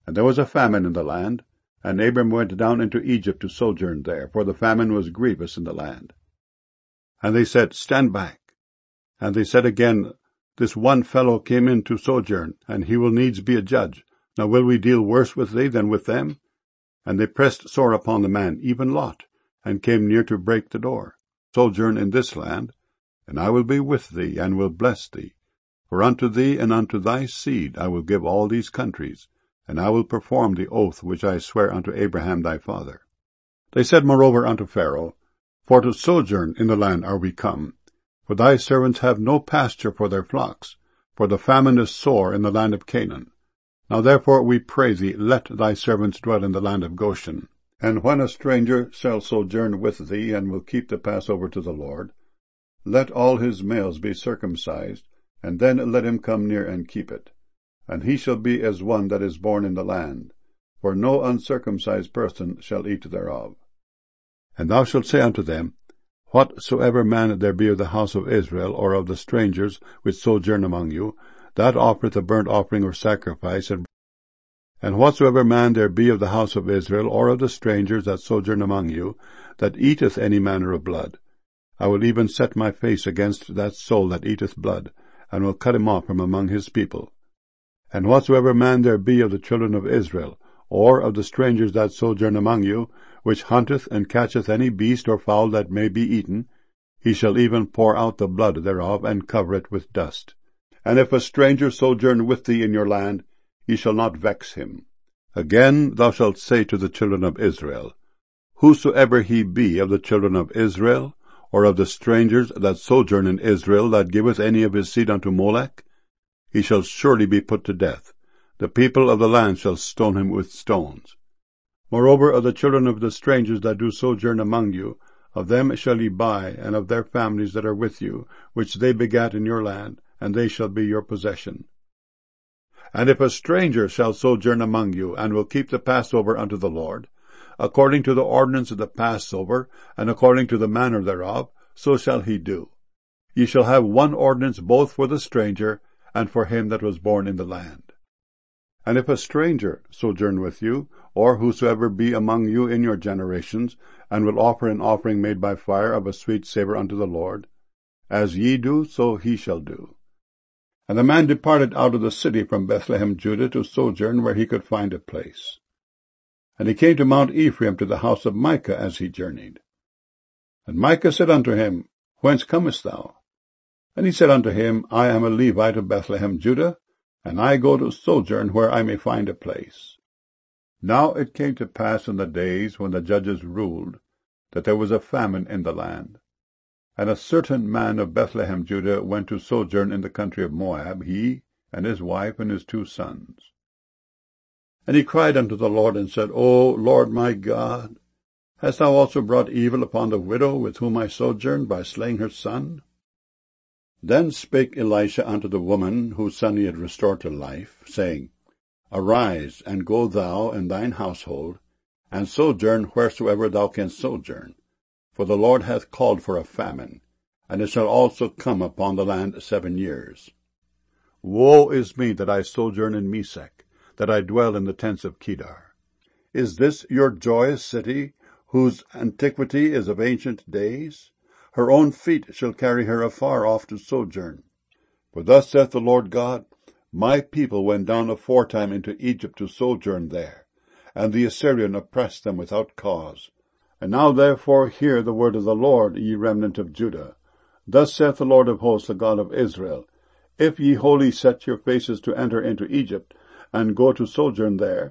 And there was a famine in the land, and Abram went down into Egypt to sojourn there, for the famine was grievous in the land. And they said, Stand back. And they said again, This one fellow came in to sojourn, and he will needs be a judge. Now will we deal worse with thee than with them? And they pressed sore upon the man, even Lot, and came near to break the door. Sojourn in this land, and I will be with thee, and will bless thee. For unto thee and unto thy seed I will give all these countries, and I will perform the oath which I swear unto Abraham thy father. They said moreover unto Pharaoh, For to sojourn in the land are we come, for thy servants have no pasture for their flocks, for the famine is sore in the land of Canaan. Now therefore we pray thee, let thy servants dwell in the land of Goshen. And when a stranger shall sojourn with thee, and will keep the Passover to the Lord, let all his males be circumcised, and then let him come near and keep it. And he shall be as one that is born in the land, for no uncircumcised person shall eat thereof. And thou shalt say unto them, Whatsoever man there be of the house of Israel, or of the strangers which sojourn among you, that offereth a burnt offering or sacrifice, and whatsoever man there be of the house of Israel, or of the strangers that sojourn among you, that eateth any manner of blood, I will even set my face against that soul that eateth blood, and will cut him off from among his people. And whatsoever man there be of the children of Israel, or of the strangers that sojourn among you, which hunteth and catcheth any beast or fowl that may be eaten, he shall even pour out the blood thereof, and cover it with dust. And if a stranger sojourn with thee in your land, ye shall not vex him. Again thou shalt say to the children of Israel, Whosoever he be of the children of Israel, or of the strangers that sojourn in Israel, that giveth any of his seed unto Molech, he shall surely be put to death. The people of the land shall stone him with stones. Moreover, of the children of the strangers that do sojourn among you, of them shall ye buy, and of their families that are with you, which they begat in your land, and they shall be your possession. And if a stranger shall sojourn among you, and will keep the Passover unto the Lord, according to the ordinance of the Passover, and according to the manner thereof, so shall he do. Ye shall have one ordinance both for the stranger, and for him that was born in the land. And if a stranger sojourn with you, or whosoever be among you in your generations, and will offer an offering made by fire of a sweet savour unto the Lord, as ye do, so he shall do. And the man departed out of the city from Bethlehem, Judah, to sojourn where he could find a place. And he came to Mount Ephraim, to the house of Micah, as he journeyed. And Micah said unto him, Whence comest thou? And he said unto him, I am a Levite of Bethlehem, Judah, and I go to sojourn where I may find a place. Now it came to pass in the days when the judges ruled, that there was a famine in the land. And a certain man of Bethlehem, Judah, went to sojourn in the country of Moab, he, and his wife, and his 2 sons. And he cried unto the Lord, and said, O Lord my God, hast thou also brought evil upon the widow with whom I sojourned, by slaying her son? Then spake Elisha unto the woman whose son he had restored to life, saying, Arise, and go thou and thine household, and sojourn wheresoever thou canst sojourn. For the Lord hath called for a famine, and it shall also come upon the land 7 years. Woe is me that I sojourn in Mesech, that I dwell in the tents of Kedar. Is this your joyous city, whose antiquity is of ancient days? Her own feet shall carry her afar off to sojourn. For thus saith the Lord God, My people went down aforetime into Egypt to sojourn there, and the Assyrian oppressed them without cause. And now therefore hear the word of the Lord, ye remnant of Judah. Thus saith the Lord of hosts, the God of Israel, If ye wholly set your faces to enter into Egypt, and go to sojourn there,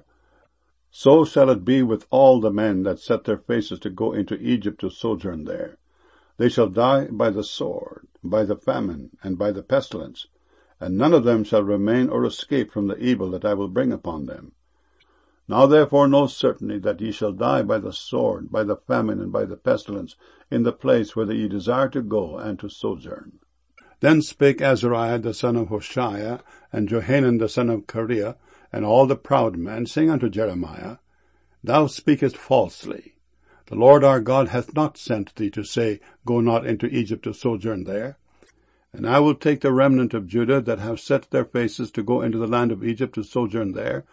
so shall it be with all the men that set their faces to go into Egypt to sojourn there. They shall die by the sword, by the famine, and by the pestilence, and none of them shall remain or escape from the evil that I will bring upon them. Now therefore know certainly that ye shall die by the sword, by the famine, and by the pestilence, in the place whither ye desire to go and to sojourn. Then spake Azariah the son of Hoshea, and Johanan the son of Kareah, and all the proud men, saying unto Jeremiah, Thou speakest falsely. The Lord our God hath not sent thee to say, Go not into Egypt to sojourn there. And I will take the remnant of Judah that have set their faces to go into the land of Egypt to sojourn there,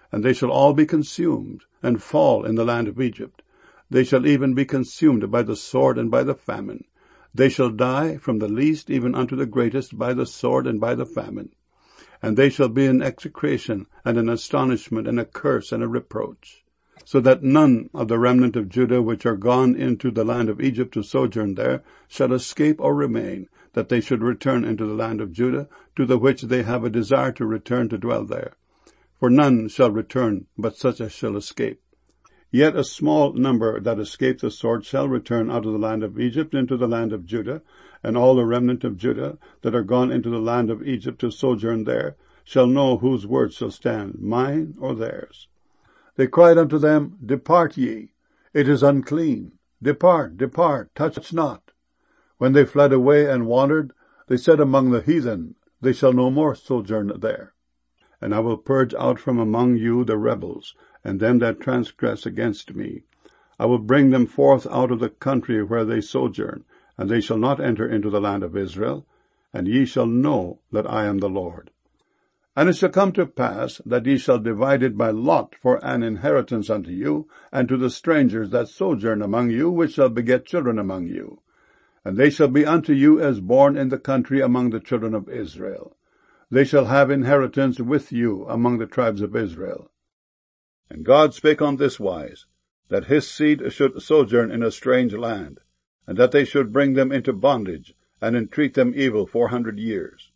and they shall all be consumed, and fall in the land of Egypt. They shall even be consumed by the sword and by the famine. They shall die from the least even unto the greatest by the sword and by the famine. And they shall be an execration and an astonishment and a curse and a reproach, so that none of the remnant of Judah which are gone into the land of Egypt to sojourn there shall escape or remain, that they should return into the land of Judah, to the which they have a desire to return to dwell there. For none shall return but such as shall escape. Yet a small number that escape the sword shall return out of the land of Egypt into the land of Judah, and all the remnant of Judah that are gone into the land of Egypt to sojourn there shall know whose word shall stand, mine or theirs. They cried unto them, Depart ye, it is unclean. Depart, depart, touch not. When they fled away and wandered, they said among the heathen, They shall no more sojourn there. And I will purge out from among you the rebels, and them that transgress against me. I will bring them forth out of the country where they sojourn, and they shall not enter into the land of Israel, and ye shall know that I am the Lord. And it shall come to pass that ye shall divide it by lot for an inheritance unto you, and to the strangers that sojourn among you, which shall beget children among you. And they shall be unto you as born in the country among the children of Israel. They shall have inheritance with you among the tribes of Israel. And God spake on this wise, that his seed should sojourn in a strange land, and that they should bring them into bondage, and entreat them evil 400 years.